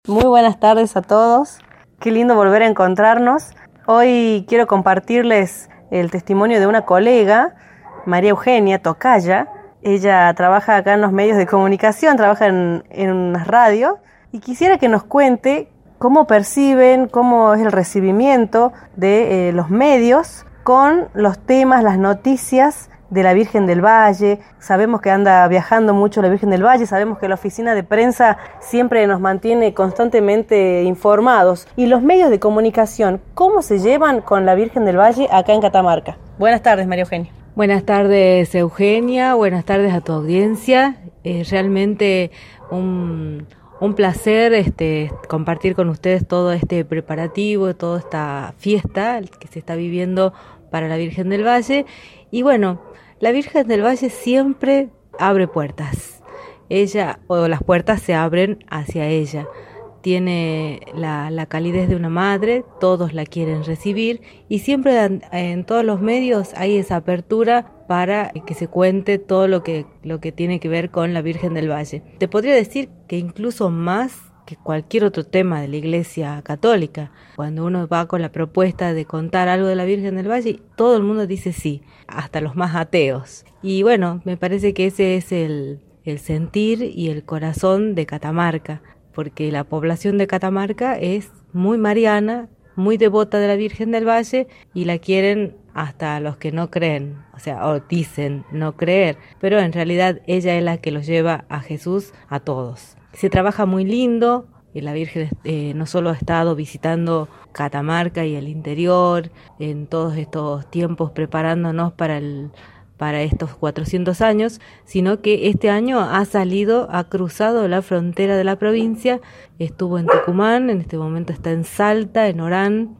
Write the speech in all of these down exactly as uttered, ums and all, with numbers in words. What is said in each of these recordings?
Muy buenas tardes a todos. Qué lindo volver a encontrarnos. Hoy quiero compartirles el testimonio de una colega, María Eugenia Tocaya. Ella trabaja acá en los medios de comunicación, trabaja en, en una radio y quisiera que nos cuente cómo perciben, cómo es el recibimiento de eh, los medios con los temas, las noticias de la Virgen del Valle. Sabemos que anda viajando mucho la Virgen del Valle, sabemos que la oficina de prensa siempre nos mantiene constantemente informados. Y los medios de comunicación, ¿cómo se llevan con la Virgen del Valle acá en Catamarca? Buenas tardes, María Eugenia. Buenas tardes, Eugenia, buenas tardes a tu audiencia. Es realmente un, un placer este, compartir con ustedes todo este preparativo, toda esta fiesta que se está viviendo para la Virgen del Valle. Y bueno, la Virgen del Valle siempre abre puertas. Ella, o las puertas se abren hacia ella. Tiene la, la calidez de una madre, todos la quieren recibir y siempre en, en todos los medios hay esa apertura para que se cuente todo lo que, lo que tiene que ver con la Virgen del Valle. Te podría decir que incluso más que cualquier otro tema de la Iglesia Católica. Cuando uno va con la propuesta de contar algo de la Virgen del Valle, todo el mundo dice sí, hasta los más ateos. Y bueno, me parece que ese es el, el sentir y el corazón de Catamarca, porque la población de Catamarca es muy mariana, muy devota de la Virgen del Valle y la quieren hasta los que no creen, o sea, o dicen no creer, pero en realidad ella es la que los lleva a Jesús a todos. Se trabaja muy lindo, y la Virgen eh, no solo ha estado visitando Catamarca y el interior en todos estos tiempos preparándonos para el para estos cuatrocientos años, sino que este año ha salido, ha cruzado la frontera de la provincia, estuvo en Tucumán, en este momento está en Salta, en Orán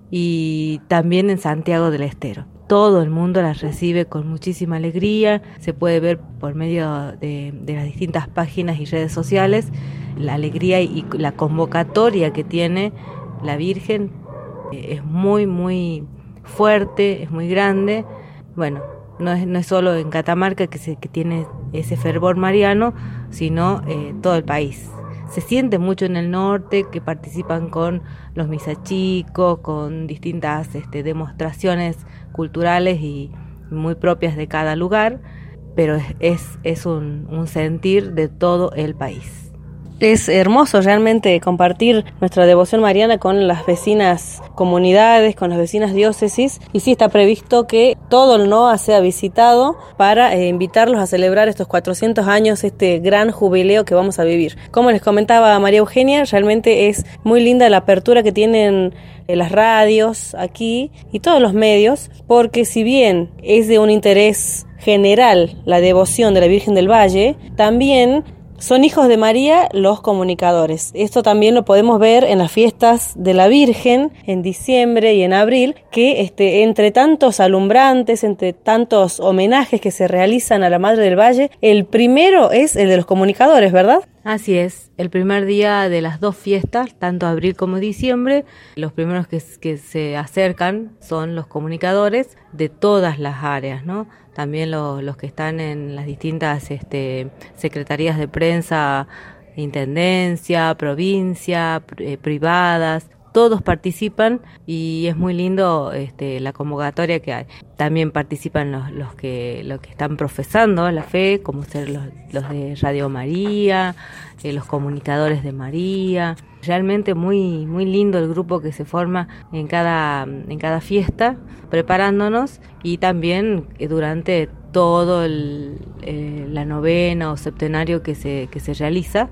y también en Santiago del Estero. Todo el mundo la recibe con muchísima alegría, se puede ver por medio de, de las distintas páginas y redes sociales la alegría y la convocatoria que tiene la Virgen. Es muy, muy fuerte, es muy grande. Bueno, no es, no es solo en Catamarca que, se, que tiene ese fervor mariano, sino eh, todo el país. Se siente mucho en el norte, que participan con los misachicos, con distintas este, demostraciones culturales y muy propias de cada lugar, pero es, es, es un, un sentir de todo el país. Es hermoso realmente compartir nuestra devoción mariana con las vecinas comunidades, con las vecinas diócesis, y sí está previsto que todo el N O A sea visitado para eh, invitarlos a celebrar estos cuatrocientos años, este gran jubileo que vamos a vivir. Como les comentaba María Eugenia, realmente es muy linda la apertura que tienen eh, las radios aquí y todos los medios, porque si bien es de un interés general la devoción de la Virgen del Valle, también son hijos de María los comunicadores. Esto también lo podemos ver en las fiestas de la Virgen en diciembre y en abril, que este, entre tantos alumbrantes, entre tantos homenajes que se realizan a la Madre del Valle, el primero es el de los comunicadores, ¿verdad? Así es, el primer día de las dos fiestas, tanto abril como diciembre, los primeros que, que se acercan son los comunicadores de todas las áreas, ¿no? También lo, los que están en las distintas este, secretarías de prensa, intendencia, provincia, eh, privadas, todos participan y es muy lindo este, la convocatoria que hay. También participan los, los, que, los que están profesando la fe, como ser los, los de Radio María, eh, los comunicadores de María. Realmente muy, muy lindo el grupo que se forma en cada, en cada fiesta, preparándonos y también eh, durante todo el, eh, la novena o septenario que se, que se realiza.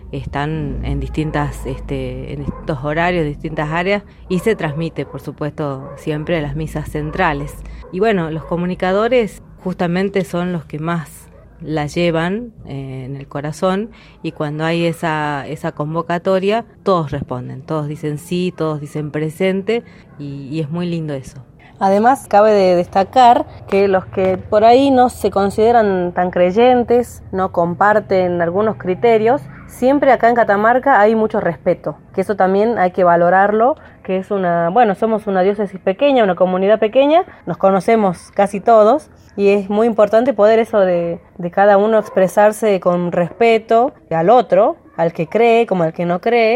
Están en distintas este, en estos horarios, distintas áreas y se transmite, por supuesto, siempre las misas centrales. Y bueno, los comunicadores justamente son los que más la llevan eh, en el corazón y cuando hay esa, esa convocatoria, todos responden, todos dicen sí, todos dicen presente y, y es muy lindo eso. Además, cabe de destacar que los que por ahí no se consideran tan creyentes, no comparten algunos criterios, siempre acá en Catamarca hay mucho respeto, que eso también hay que valorarlo, que es una, bueno, somos una diócesis pequeña, una comunidad pequeña, nos conocemos casi todos y es muy importante poder eso de, de cada uno expresarse con respeto al otro, al que cree como al que no cree,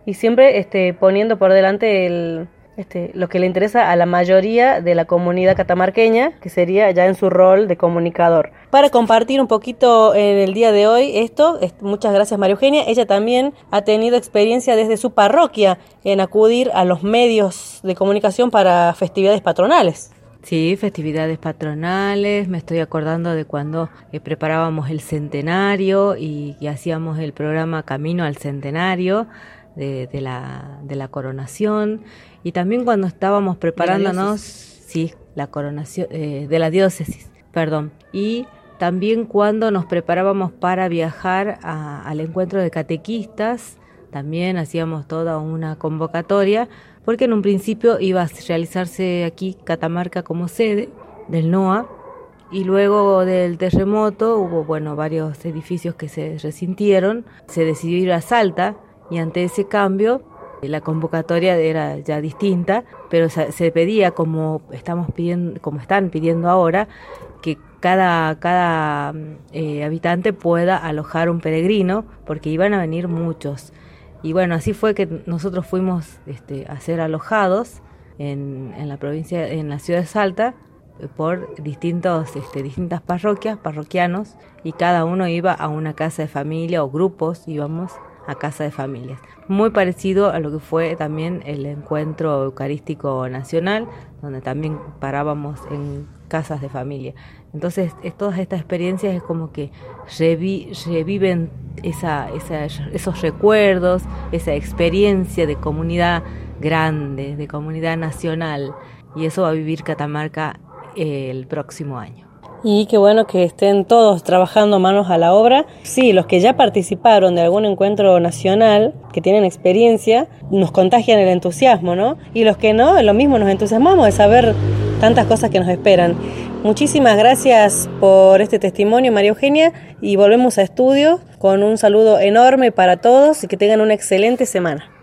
y siempre este, poniendo por delante el, este, lo que le interesa a la mayoría de la comunidad catamarqueña, que sería ya en su rol de comunicador. Para compartir un poquito en el día de hoy esto, muchas gracias María Eugenia. Ella también ha tenido experiencia desde su parroquia en acudir a los medios de comunicación para festividades patronales. Sí, festividades patronales, me estoy acordando de cuando eh, preparábamos el centenario y, y hacíamos el programa Camino al Centenario de, de, la, de la coronación, y también cuando estábamos preparándonos, sí, la coronación eh, de la diócesis, perdón, y también cuando nos preparábamos para viajar a, al encuentro de catequistas, también hacíamos toda una convocatoria, porque en un principio iba a realizarse aquí Catamarca como sede del N O A, y luego del terremoto hubo bueno varios edificios que se resintieron, se decidió ir a Salta, y ante ese cambio la convocatoria era ya distinta, pero se pedía, como estamos pidiendo, como están pidiendo ahora, que cada, cada eh, habitante pueda alojar un peregrino, porque iban a venir muchos. Y bueno, así fue que nosotros fuimos este, a ser alojados en, en la provincia, en la ciudad de Salta, por distintos, este, distintas parroquias, parroquianos, y cada uno iba a una casa de familia, o grupos íbamos a casa de familias. Muy parecido a lo que fue también el encuentro eucarístico nacional, donde también parábamos en casas de familia. Entonces, es, todas estas experiencias es como que revi, reviven esa, esa, esos recuerdos, esa experiencia de comunidad grande, de comunidad nacional, y eso va a vivir Catamarca eh, el próximo año. Y qué bueno que estén todos trabajando manos a la obra. Sí, los que ya participaron de algún encuentro nacional, que tienen experiencia, nos contagian el entusiasmo, ¿no? Y los que no, lo mismo nos entusiasmamos de saber tantas cosas que nos esperan. Muchísimas gracias por este testimonio, María Eugenia, y volvemos a estudio con un saludo enorme para todos y que tengan una excelente semana.